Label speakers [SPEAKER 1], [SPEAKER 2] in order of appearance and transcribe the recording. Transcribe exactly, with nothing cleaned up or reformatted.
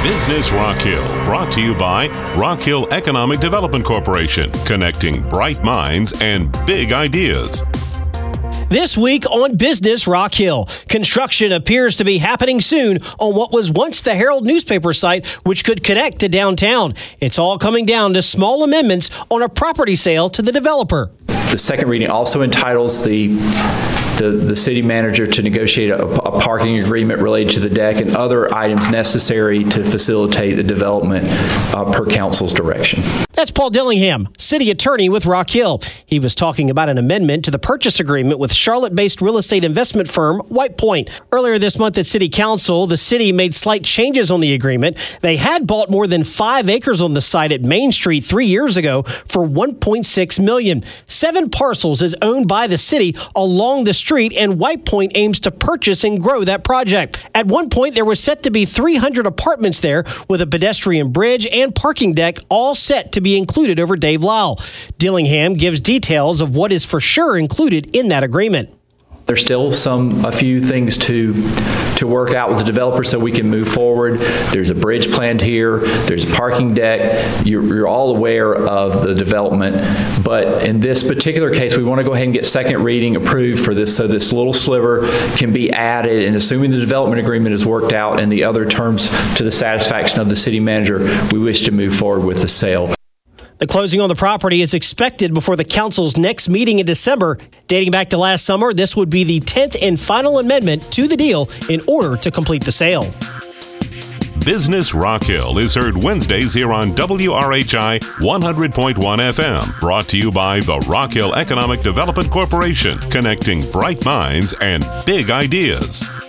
[SPEAKER 1] Business Rock Hill, brought to you by Rock Hill Economic Development Corporation, connecting bright minds and big ideas.
[SPEAKER 2] This week on Business Rock Hill, construction appears to be happening soon on what was once the Herald newspaper site, which could connect to downtown. It's all coming down to small amendments on a property sale to the developer.
[SPEAKER 3] The second reading also entitles the The, the city manager to negotiate a, a parking agreement related to the deck and other items necessary to facilitate the development uh, per council's direction.
[SPEAKER 2] That's Paul Dillingham, city attorney with Rock Hill. He was talking about an amendment to the purchase agreement with Charlotte-based real estate investment firm White Point. Earlier this month at City Council, the city made slight changes on the agreement. They had bought more than five acres on the site at Main Street three years ago for one point six million dollars. Seven parcels is owned by the city along the street, and White Point aims to purchase and grow that project. At one point, there was set to be three hundred apartments there with a pedestrian bridge and parking deck, all set to be included over Dave Lyle. Dillingham gives details of what is for sure included in that agreement.
[SPEAKER 3] There's still some, a few things to to work out with the developer so we can move forward. There's a bridge planned here. There's a parking deck. You're, you're all aware of the development. But in this particular case, we want to go ahead and get second reading approved for this so this little sliver can be added. And assuming the development agreement is worked out and the other terms to the satisfaction of the city manager, we wish to move forward with the sale.
[SPEAKER 2] The closing on the property is expected before the council's next meeting in December. Dating back to last summer, this would be the tenth and final amendment to the deal in order to complete the sale.
[SPEAKER 1] Business Rock Hill is heard Wednesdays here on W R H I one hundred point one F M. Brought to you by the Rock Hill Economic Development Corporation, connecting bright minds and big ideas.